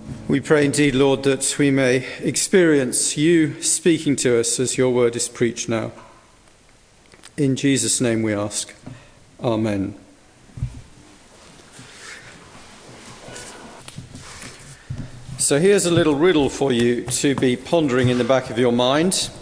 We pray indeed, Lord, that we may experience you speaking to us as your word is preached now. In Jesus' name we ask. Amen. So here's a little riddle for you to be pondering in the back of your mind.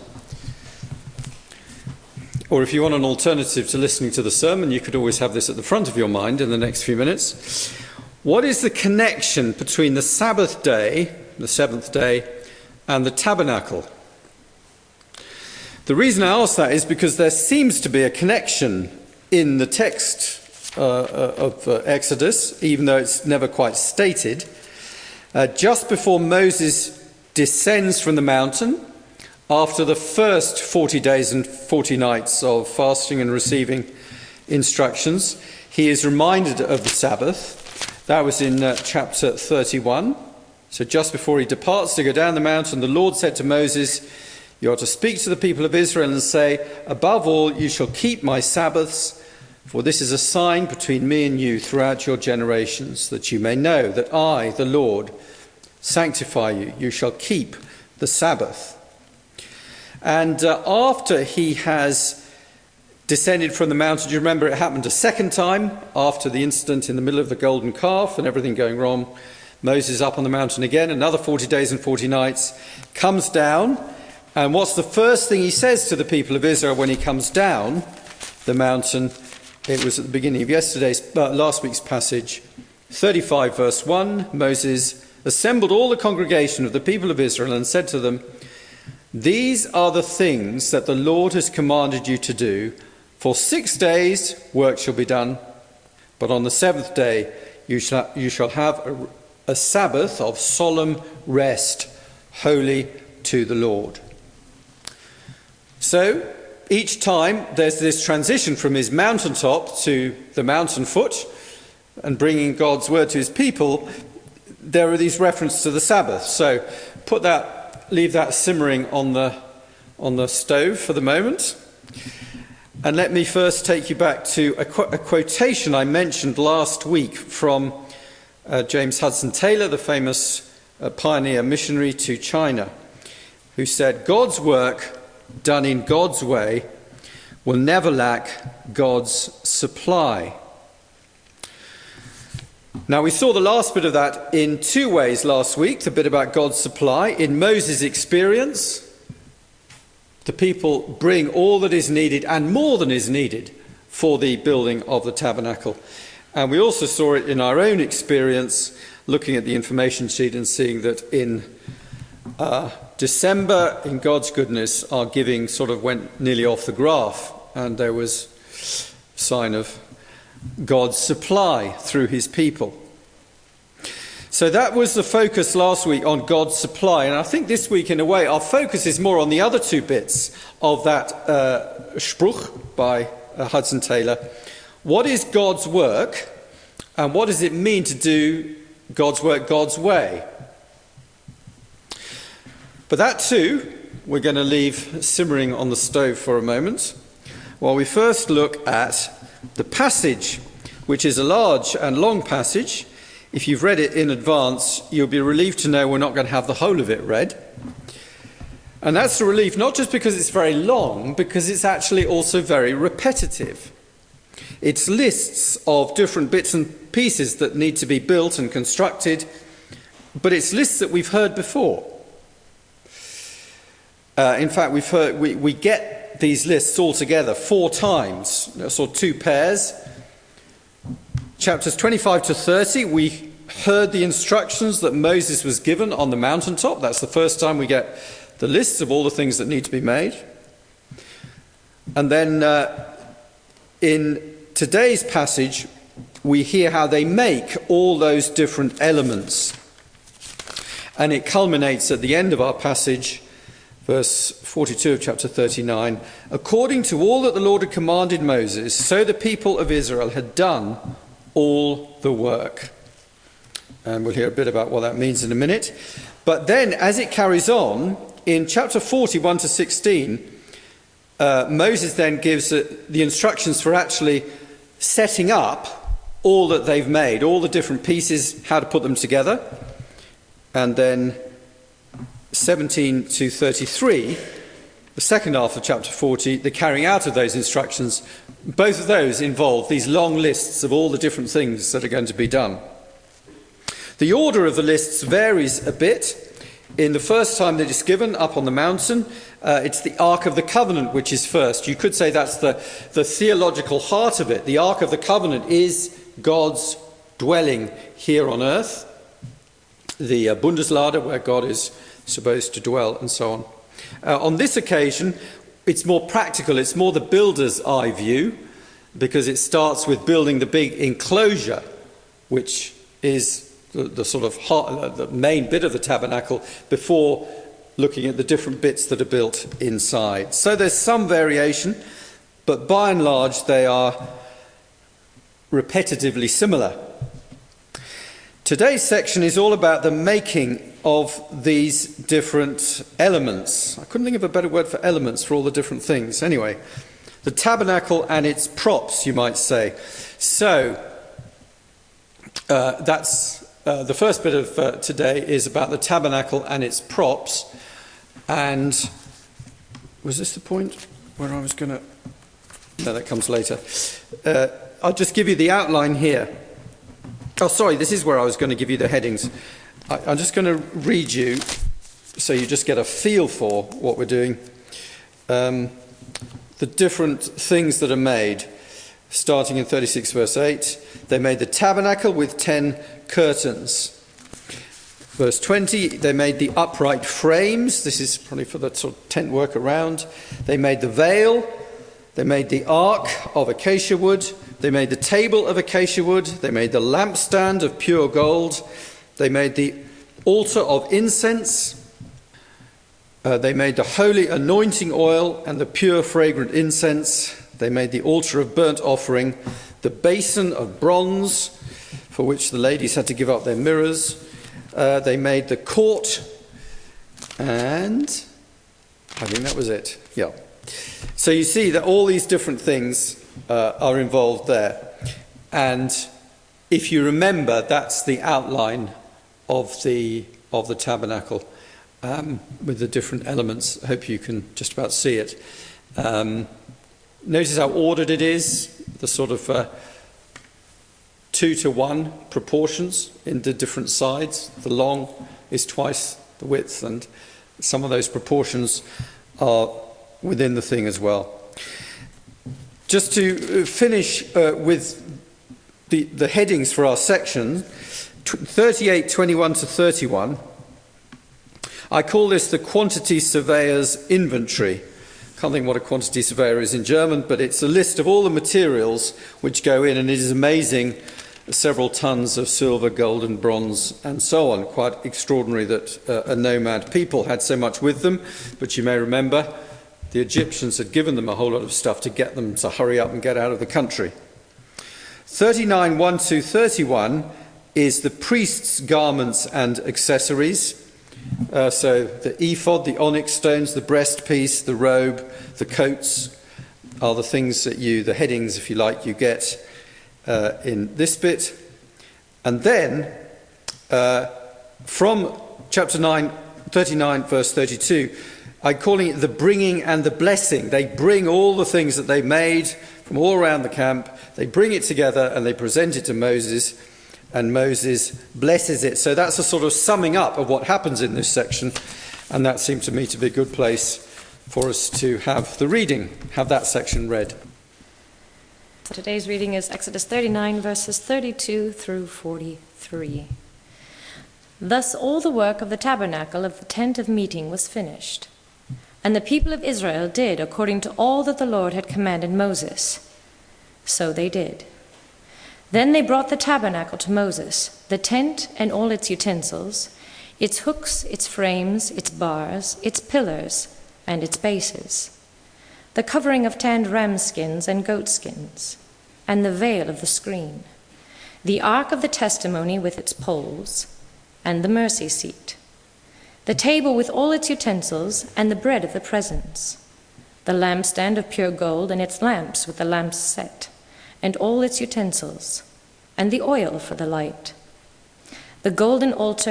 Or if you want an alternative to listening to the sermon, you could always have this at the front of your mind in the next few minutes. What is the connection between the Sabbath day, the seventh day, and the tabernacle? The reason I ask that is because there seems to be a connection in the text of Exodus, even though it's never quite stated. Just before Moses descends from the mountain, after the first 40 days and 40 nights of fasting and receiving instructions, he is reminded of the Sabbath. That was in chapter 31. So just before he departs to go down the mountain, the Lord said to Moses, "You are to speak to the people of Israel and say, 'Above all, you shall keep my Sabbaths, for this is a sign between me and you throughout your generations, that you may know that I, the Lord, sanctify you. You shall keep the Sabbath.'" And after he has descended from the mountain, do you remember it happened a second time after the incident in the middle of the golden calf and everything going wrong? Moses up on the mountain again, another 40 days and 40 nights, comes down. And what's the first thing he says to the people of Israel when he comes down the mountain? It was at the beginning of last week's passage, 35 verse 1. Moses assembled all the congregation of the people of Israel and said to them, "These are the things that the Lord has commanded you to do. For 6 days work shall be done, but on the seventh day you shall have a Sabbath of solemn rest, holy to the Lord." So each time there's this transition from his mountaintop to the mountain foot and bringing God's word to his people, there are these references to the Sabbath. So leave that simmering on the stove for the moment. And let me first take you back to a quotation I mentioned last week from James Hudson Taylor, the famous pioneer missionary to China, who said, "God's work done in God's way will never lack God's supply." Now, we saw the last bit of that in two ways last week, the bit about God's supply. In Moses' experience, the people bring all that is needed and more than is needed for the building of the tabernacle. And we also saw it in our own experience, looking at the information sheet and seeing that in December, in God's goodness, our giving sort of went nearly off the graph, and there was a sign of God's supply through his people. So that was the focus last week, on God's supply. And I think this week, in a way, our focus is more on the other two bits of that Spruch by Hudson Taylor. What is God's work, and what does it mean to do God's work God's way? But that too, we're going to leave simmering on the stove for a moment, while we first look at the passage, which is a large and long passage. If you've read it in advance, you'll be relieved to know we're not going to have the whole of it read. And that's a relief, not just because it's very long, because it's actually also very repetitive. It's lists of different bits and pieces that need to be built and constructed, but it's lists that we've heard before. In fact, we get these lists all together 4 times, sort of 2 pairs. Chapters 25 to 30, we heard the instructions that Moses was given on the mountaintop. That's the first time we get the lists of all the things that need to be made. And then in today's passage, we hear how they make all those different elements. And it culminates at the end of our passage, verse 42 of chapter 39. "According to all that the Lord had commanded Moses, so the people of Israel had done all the work." And we'll hear a bit about what that means in a minute. But then, as it carries on, in chapter 41 to 16, Moses then gives the instructions for actually setting up all that they've made, all the different pieces, how to put them together. and then 17 to 33, the second half of chapter 40, the carrying out of those instructions. Both of those involve these long lists of all the different things that are going to be done. The order of the lists varies a bit. In the first time that it's given, up on the mountain, it's the Ark of the Covenant which is first. You could say that's the theological heart of it. The Ark of the Covenant is God's dwelling here on earth, the Bundeslade, where God is supposed to dwell, and so on. On this occasion, it's more practical. It's more the builder's eye view, because it starts with building the big enclosure, which is the sort of heart, the main bit of the tabernacle, before looking at the different bits that are built inside. So there's some variation, but by and large they are repetitively similar. Today's section is all about the making of these different elements. I couldn't think of a better word for elements for all the different things. Anyway, the tabernacle and its props, you might say. So that's the first bit of today is about the tabernacle and its props. And was this the point where I was going to... No, that comes later. I'll just give you the outline here. Oh, sorry, this is where I was going to give you the headings. I'm just going to read you so you just get a feel for what we're doing. The different things that are made, starting in 36 verse 8. They made the tabernacle with 10 curtains. Verse 20, they made the upright frames. This is probably for the sort of tent work around. They made the veil. They made the ark of acacia wood. They made the table of acacia wood. They made the lampstand of pure gold. They made the altar of incense. They made the holy anointing oil and the pure fragrant incense. They made the altar of burnt offering, the basin of bronze, for which the ladies had to give up their mirrors. They made the court, and I think that was it. Yeah. So you see that all these different things are involved there. And if you remember, that's the outline of the tabernacle with the different elements. I hope you can just about see it. Notice how ordered it is, the sort of 2-to-1 proportions in the different sides. The long is twice the width, and some of those proportions are within the thing as well. Just to finish with the headings for our section, 38, 21 to 31, I call this the quantity surveyor's inventory. Can't think what a quantity surveyor is in German, but it's a list of all the materials which go in, and it is amazing, several tons of silver, gold and bronze and so on. Quite extraordinary that a nomad people had so much with them, but you may remember the Egyptians had given them a whole lot of stuff to get them to hurry up and get out of the country. 39, 1 to 31 is the priest's garments and accessories. So the ephod, the onyx stones, the breastpiece, the robe, the coats are the things that the headings, if you like, you get in this bit. And then from chapter 9, 39, verse 32, I'm calling it the bringing and the blessing. They bring all the things that they made from all around the camp, they bring it together and they present it to Moses, and Moses blesses it. So that's a sort of summing up of what happens in this section, and that seemed to me to be a good place for us to have the reading, have that section read. Today's reading is Exodus 39, verses 32 through 43. Thus all the work of the tabernacle of the tent of meeting was finished. And the people of Israel did according to all that the Lord had commanded Moses. So they did. Then they brought the tabernacle to Moses, the tent and all its utensils, its hooks, its frames, its bars, its pillars, and its bases, the covering of tanned ram skins and goat skins, and the veil of the screen, the ark of the testimony with its poles, and the mercy seat, the table with all its utensils, and the bread of the presence, the lampstand of pure gold and its lamps with the lamps set, and all its utensils, and the oil for the light, the golden altar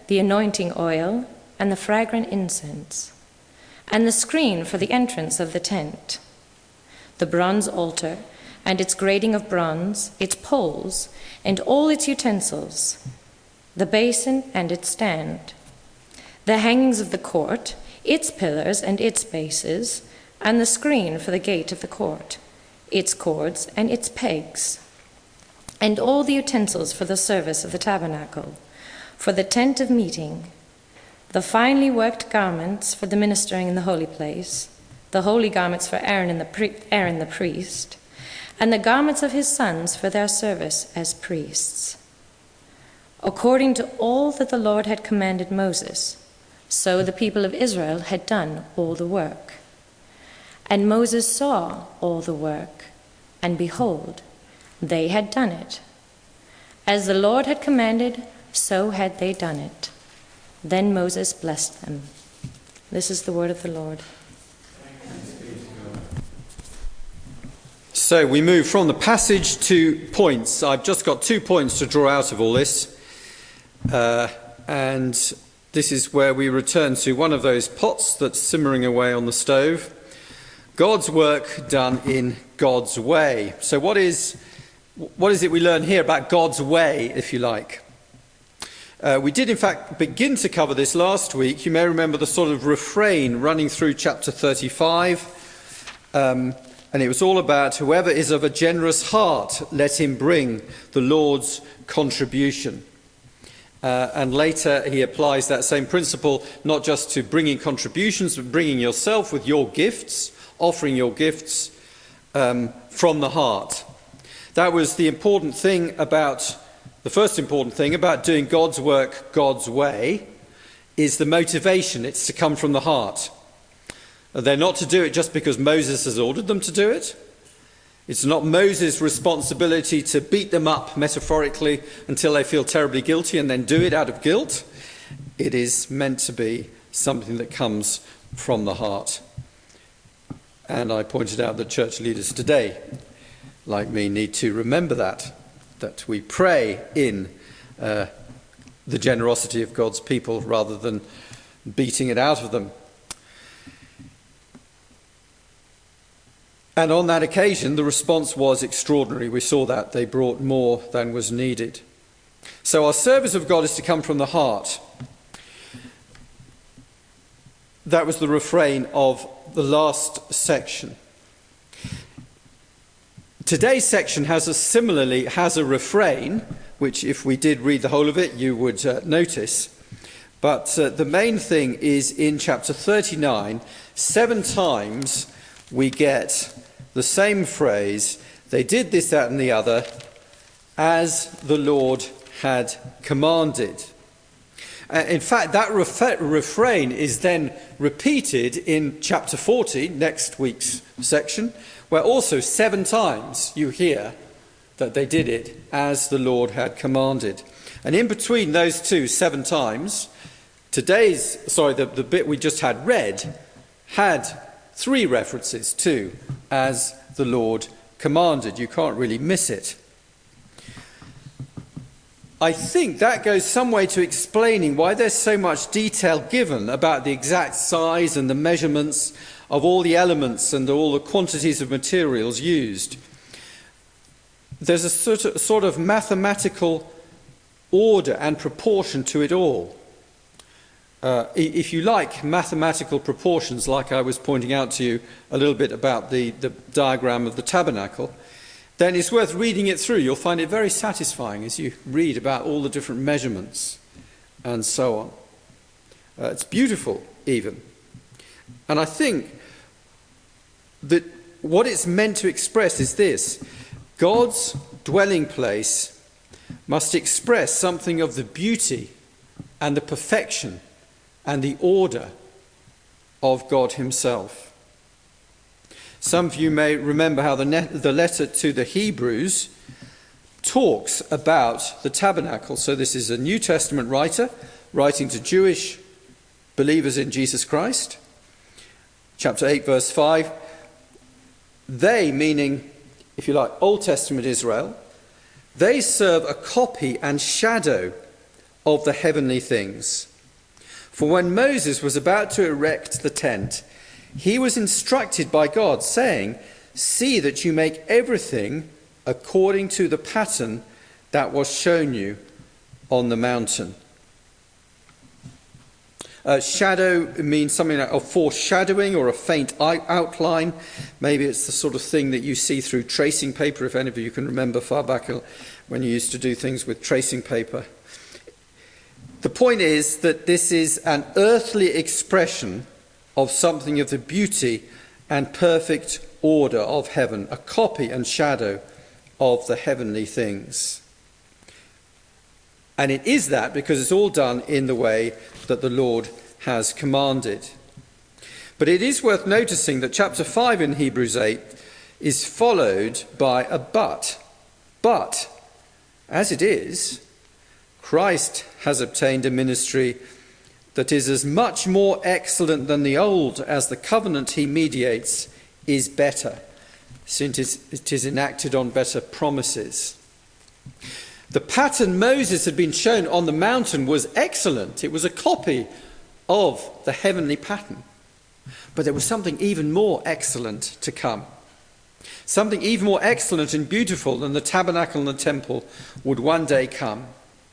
the anointing oil, and the fragrant incense, and the screen for the entrance of the tent, the bronze altar, and its grating of bronze, its poles, and all its utensils, the basin and its stand, the hangings of the court, its pillars and its bases, and the screen for the gate of the court, its cords and its pegs, and all the utensils for the service of the tabernacle, for the tent of meeting, the finely worked garments for the ministering in the holy place, the holy garments for Aaron the priest, and the garments of his sons for their service as priests. According to all that the Lord had commanded Moses, so the people of Israel had done all the work. And Moses saw all the work, and behold, they had done it. As the Lord had commanded, so had they done it. Then Moses blessed them. This is the word of the Lord. So we move from the passage to points. I've just got 2 points to draw out of all this. And this is where we return to one of those pots that's simmering away on the stove. God's work done in God's way. So what is it we learn here about God's way, if you like? We did, in fact, begin to cover this last week. You may remember the sort of refrain running through chapter 35. And it was all about whoever is of a generous heart, let him bring the Lord's contribution. And later he applies that same principle not just to bringing contributions, but bringing yourself with your gifts, offering your gifts from the heart. That was the first important thing about doing God's work God's way is the motivation. It's to come from the heart. They're not to do it just because Moses has ordered them to do it. It's not Moses' responsibility to beat them up, metaphorically, until they feel terribly guilty and then do it out of guilt. It is meant to be something that comes from the heart. And I pointed out that church leaders today, like me, need to remember that we pray in the generosity of God's people rather than beating it out of them. And on that occasion, the response was extraordinary. We saw that. They brought more than was needed. So our service of God is to come from the heart. That was the refrain of the last section. Today's section has a refrain, which if we did read the whole of it, you would notice. But the main thing is in chapter 39, 7 times we get the same phrase, they did this, that and the other, as the Lord had commanded. In fact, that refrain is then repeated in chapter 40, next week's section, where also 7 times you hear that they did it as the Lord had commanded. And in between those 7 times, the bit we just had read, had 3 references to as the Lord commanded. You can't really miss it. I think that goes some way to explaining why there's so much detail given about the exact size and the measurements of all the elements and all the quantities of materials used. There's a sort of mathematical order and proportion to it all. If you like mathematical proportions, like I was pointing out to you a little bit about the diagram of the tabernacle, then it's worth reading it through. You'll find it very satisfying as you read about all the different measurements and so on. It's beautiful, even. And I think that what it's meant to express is this: God's dwelling place must express something of the beauty and the perfection and the order of God himself. Some of you may remember how the letter to the Hebrews talks about the tabernacle. So this is a New Testament writer writing to Jewish believers in Jesus Christ. Chapter 8, verse 5. They, meaning, if you like, Old Testament Israel, they serve a copy and shadow of the heavenly things. For when Moses was about to erect the tent, he was instructed by God, saying, "See that you make everything according to the pattern that was shown you on the mountain." Shadow means something like a foreshadowing or a faint outline. Maybe it's the sort of thing that you see through tracing paper, if any of you can remember far back when you used to do things with tracing paper. The point is that this is an earthly expression of something of the beauty and perfect order of heaven, a copy and shadow of the heavenly things. And it is that because it's all done in the way that the Lord has commanded. But it is worth noticing that chapter 5 in Hebrews 8 is followed by a but. But, as it is, Christ has obtained a ministry that is as much more excellent than the old as the covenant he mediates is better, since it is enacted on better promises. The pattern Moses had been shown on the mountain was excellent. It was a copy of the heavenly pattern. But there was something even more excellent to come. Something even more excellent and beautiful than the tabernacle and the temple would one day come.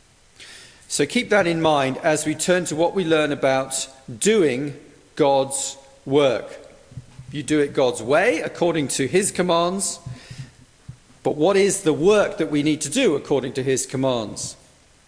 So keep that in mind as we turn to what we learn about doing God's work. You do it God's way, according to his commands. But what is the work that we need to do according to his commands?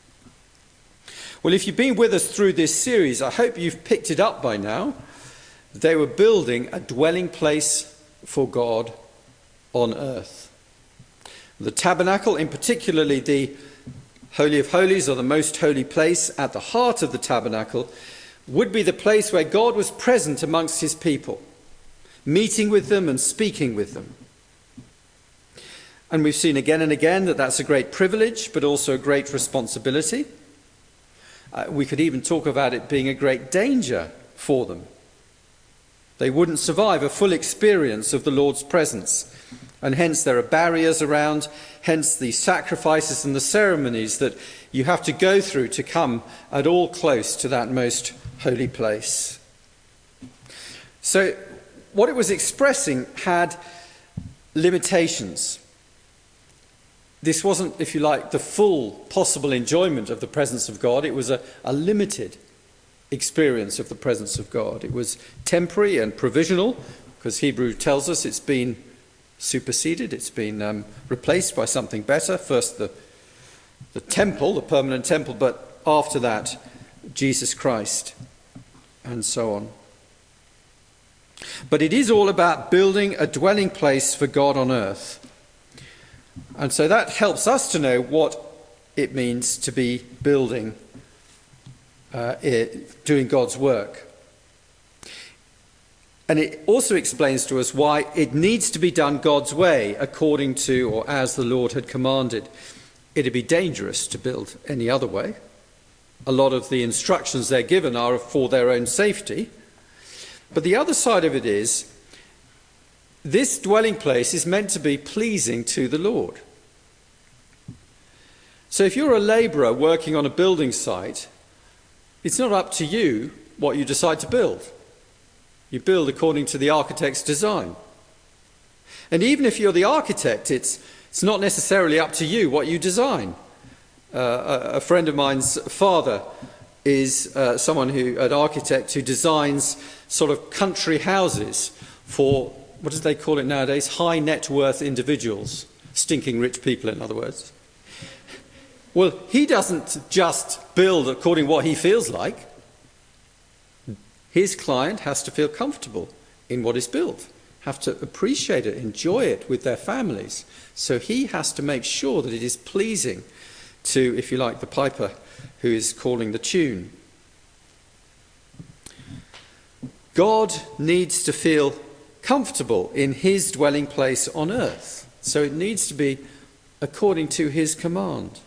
Well, if you've been with us through this series, I hope you've picked it up by now. They were building a dwelling place for God on earth. The tabernacle, in particularly the Holy of Holies, or the most holy place at the heart of the tabernacle, would be the place where God was present amongst his people, meeting with them and speaking with them. And we've seen again and again that that's a great privilege, but also a great responsibility. We could even talk about it being a great danger for them. They wouldn't survive a full experience of the Lord's presence. And hence there are barriers around, hence the sacrifices and the ceremonies that you have to go through to come at all close to that most holy place. So what it was expressing had limitations. This wasn't, if you like, the full possible enjoyment of the presence of God. It was a limited experience of the presence of God. It was temporary and provisional, because Hebrew tells us it's been superseded, it's been replaced by something better. First the temple, the permanent temple, but after that, Jesus Christ, and so on. But it is all about building a dwelling place for God on earth. And so that helps us to know what it means to be building, doing God's work. And it also explains to us why it needs to be done God's way, according to or as the Lord had commanded. It'd be dangerous to build any other way. A lot of the instructions they're given are for their own safety. But the other side of it is, this dwelling place is meant to be pleasing to the Lord. So if you're a labourer working on a building site, it's not up to you what you decide to build. You build according to the architect's design. And even if you're the architect, it's not necessarily up to you what you design. A friend of mine's father is an architect who designs sort of country houses for, what do they call it nowadays? High net worth individuals. Stinking rich people, in other words. Well, he doesn't just build according to what he feels like. His client has to feel comfortable in what is built, have to appreciate it, enjoy it with their families. So he has to make sure that it is pleasing to, if you like, the piper who is calling the tune. God needs to feel comfortable in his dwelling place on earth. So it needs to be according to his command.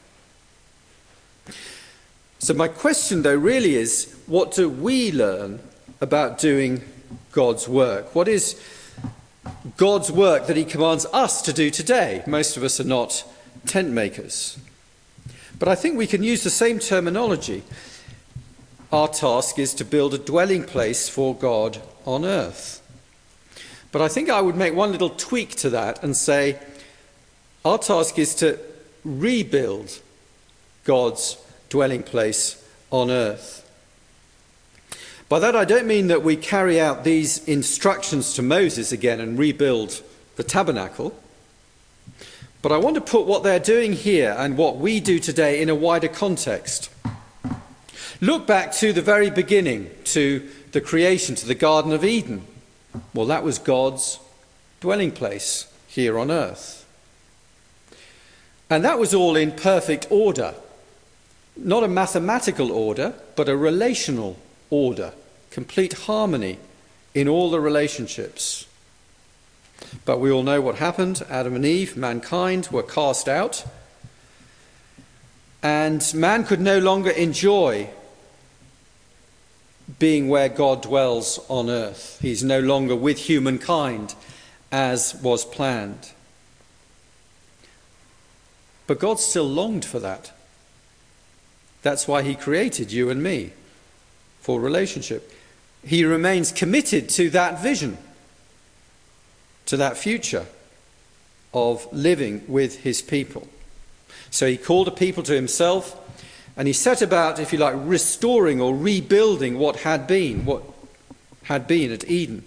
So my question, though, really is, what do we learn about doing God's work? What is God's work that he commands us to do today? Most of us are not tent makers. But I think we can use the same terminology. Our task is to build a dwelling place for God on earth. But I think I would make one little tweak to that and say our task is to rebuild God's dwelling place on earth. By that I don't mean that we carry out these instructions to Moses again and rebuild the tabernacle, but I want to put what they're doing here and what we do today in a wider context. Look back to the very beginning, to the creation, to the Garden of Eden. Well, that was God's dwelling place here on earth. And that was all in perfect order. Not a mathematical order, but a relational order. Complete harmony in all the relationships. But we all know what happened. Adam and Eve, mankind, were cast out. And man could no longer enjoy being where God dwells on earth. He's no longer with humankind as was planned. But God still longed for that. That's why he created you and me, for relationship. He remains committed to that vision, to that future of living with his people. So he called a people to himself, and he set about, if you like, restoring or rebuilding what had been at Eden.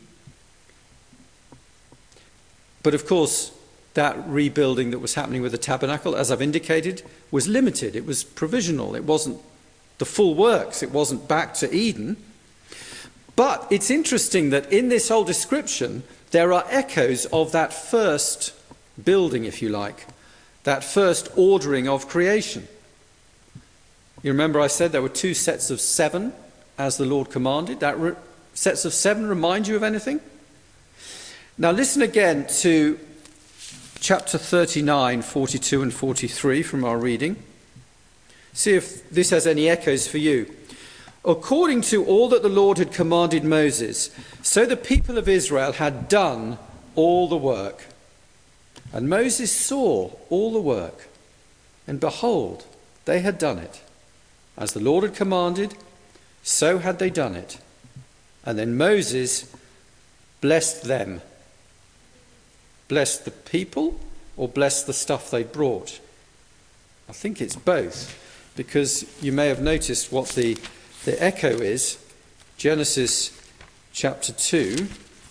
But of course, that rebuilding that was happening with the tabernacle, as I've indicated, was limited. It was provisional. It wasn't the full works. It wasn't back to Eden. But it's interesting that in this whole description, there are echoes of that first building, if you like, that first ordering of creation. You remember I said there were 2 sets of 7, as the Lord commanded. Sets of 7 remind you of anything? Now listen again to chapter 39, 42 and 43 from our reading. See if this has any echoes for you. According to all that the Lord had commanded Moses, so the people of Israel had done all the work. And Moses saw all the work, and behold, they had done it. As the Lord had commanded, so had they done it. And then Moses blessed them. Blessed the people or blessed the stuff they brought? I think it's both, because you may have noticed what the echo is. Genesis chapter 2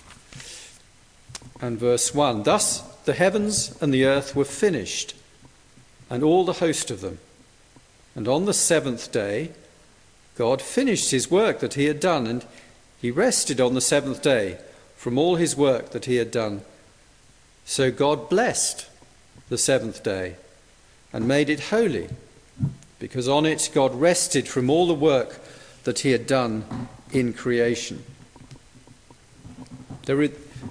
and verse 1. Thus the heavens and the earth were finished, and all the host of them. And on the 7th day God finished his work that he had done, and he rested on the 7th day from all his work that he had done. So God blessed the 7th day and made it holy, because on it God rested from all the work that he had done in creation. There are,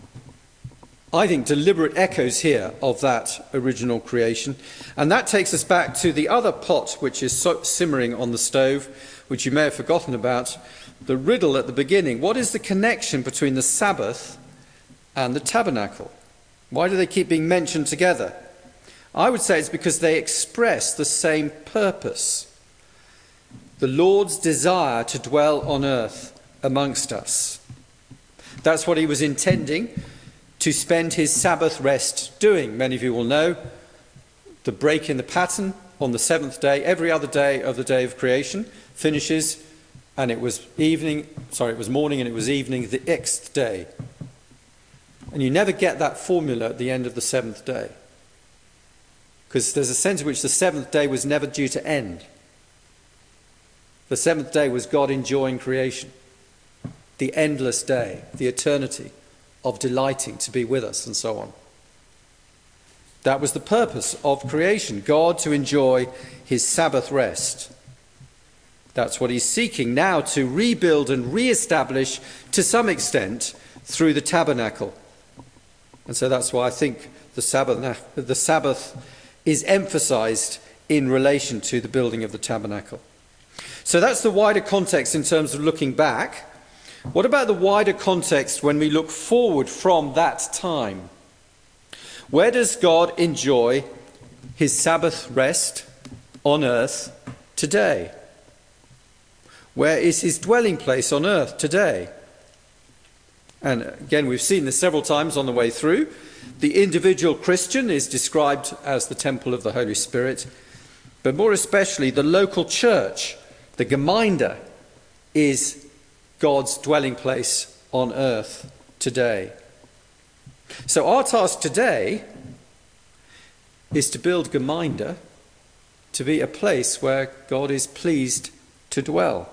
I think, deliberate echoes here of that original creation. And that takes us back to the other pot which is simmering on the stove, which you may have forgotten about, the riddle at the beginning. What is the connection between the Sabbath and the tabernacle? Why do they keep being mentioned together? I would say it's because they express the same purpose. The Lord's desire to dwell on earth amongst us. That's what he was intending to spend his Sabbath rest doing. Many of you will know the break in the pattern on the 7th day. Every other day of the day of creation finishes, and it was morning and it was evening the 8th day. And you never get that formula at the end of the 7th day, because there's a sense in which the 7th day was never due to end. The 7th day was God enjoying creation, the endless day, the eternity of delighting to be with us and so on. That was the purpose of creation, God to enjoy his Sabbath rest. That's what he's seeking now to rebuild and re-establish to some extent through the tabernacle. And so that's why I think the Sabbath is emphasized in relation to the building of the tabernacle. So that's the wider context in terms of looking back. What about the wider context when we look forward from that time? Where does God enjoy his Sabbath rest? on earth today? Where is his dwelling place on earth today? And again, we've seen this several times on the way through. The individual Christian is described as the temple of the Holy Spirit, but more especially the local church, the Gemeinde, is God's dwelling place on earth today. So our task today is to build Gemeinde to be a place where God is pleased to dwell.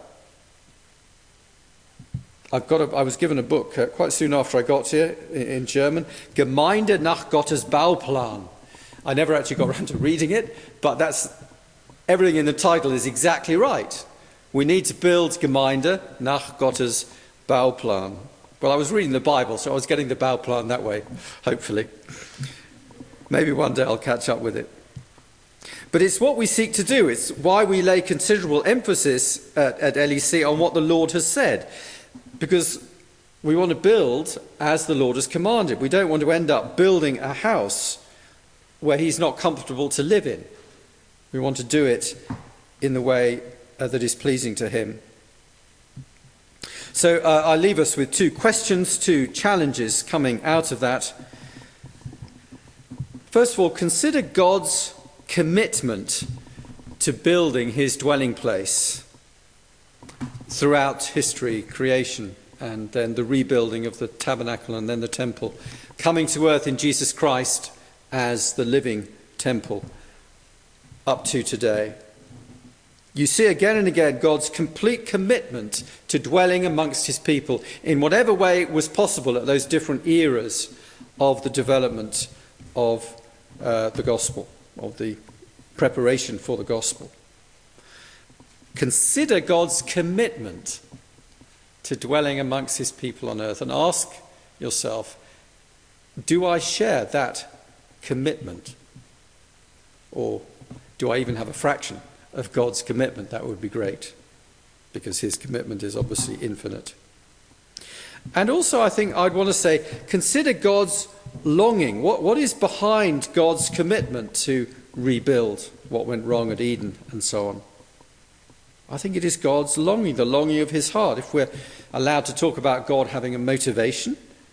I was given a book quite soon after I got here in German, Gemeinde nach Gottes Bauplan. I never actually got around to reading it, but everything in the title is exactly right. We need to build Gemeinde nach Gottes Bauplan. Well, I was reading the Bible, so I was getting the Bauplan that way, hopefully. Maybe one day I'll catch up with it. But it's what we seek to do. It's why we lay considerable emphasis at LEC on what the Lord has said. Because we want to build as the Lord has commanded. We don't want to end up building a house where he's not comfortable to live in. We want to do it in the way that is pleasing to him. So I leave us with two questions, two challenges coming out of that. First of all, consider God's commitment to building his dwelling place throughout history, creation, and then the rebuilding of the tabernacle and then the temple, coming to earth in Jesus Christ as the living temple up to today. You see again and again God's complete commitment to dwelling amongst his people in whatever way was possible at those different eras of the development of the gospel, of the preparation for the gospel. Consider God's commitment to dwelling amongst his people on earth and ask yourself, do I share that commitment? Or do I even have a fraction of God's commitment? That would be great, because his commitment is obviously infinite. And also I think I'd want to say, consider God's longing. What is behind God's commitment to rebuild what went wrong at Eden and so on? I think it is God's longing, the longing of his heart. If we're allowed to talk about God having a motivation,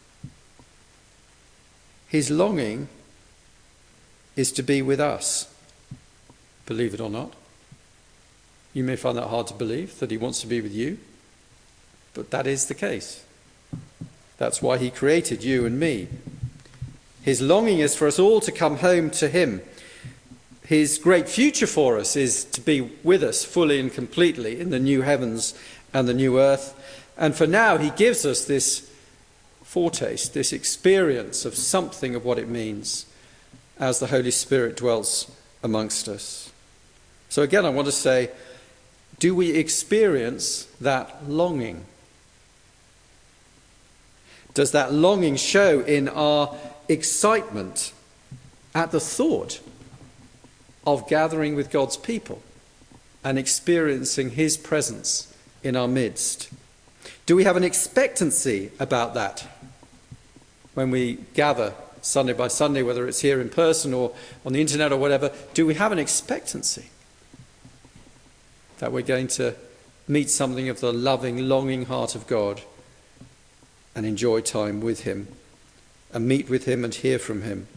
his longing is to be with us. Believe it or not. You may find that hard to believe, that he wants to be with you, but that is the case. That's why he created you and me. His longing is for us all to come home to him. His great future for us is to be with us fully and completely in the new heavens and the new earth. And for now, he gives us this foretaste, this experience of something of what it means as the Holy Spirit dwells amongst us. So again, I want to say, do we experience that longing? Does that longing show in our excitement at the thought of gathering with God's people and experiencing his presence in our midst? Do we have an expectancy about that when we gather Sunday by Sunday, whether it's here in person or on the internet or whatever? Do we have an expectancy that we're going to meet something of the loving, longing heart of God and enjoy time with him and meet with him and hear from him?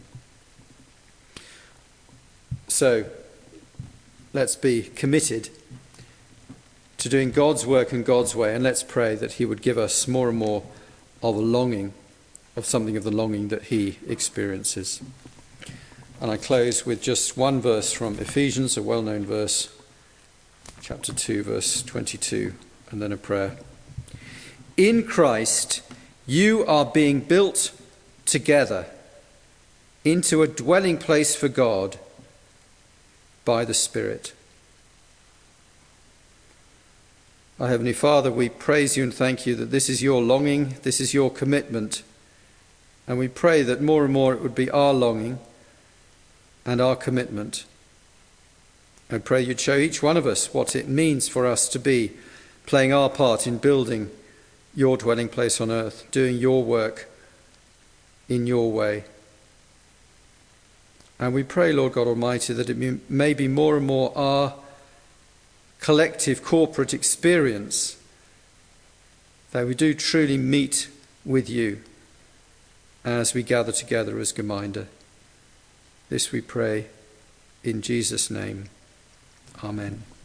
So, let's be committed to doing God's work in God's way, and let's pray that he would give us more and more of a longing, of something of the longing that he experiences. And I close with just one verse from Ephesians, a well-known verse, chapter 2, verse 22, and then a prayer. In Christ, you are being built together into a dwelling place for God by the Spirit. Our Heavenly Father, we praise you and thank you that this is your longing, this is your commitment, and we pray that more and more it would be our longing and our commitment. I pray you'd show each one of us what it means for us to be playing our part in building your dwelling place on earth, doing your work in your way. And we pray, Lord God Almighty, that it may be more and more our collective corporate experience that we do truly meet with you as we gather together as Gemeinde. This we pray in Jesus' name. Amen.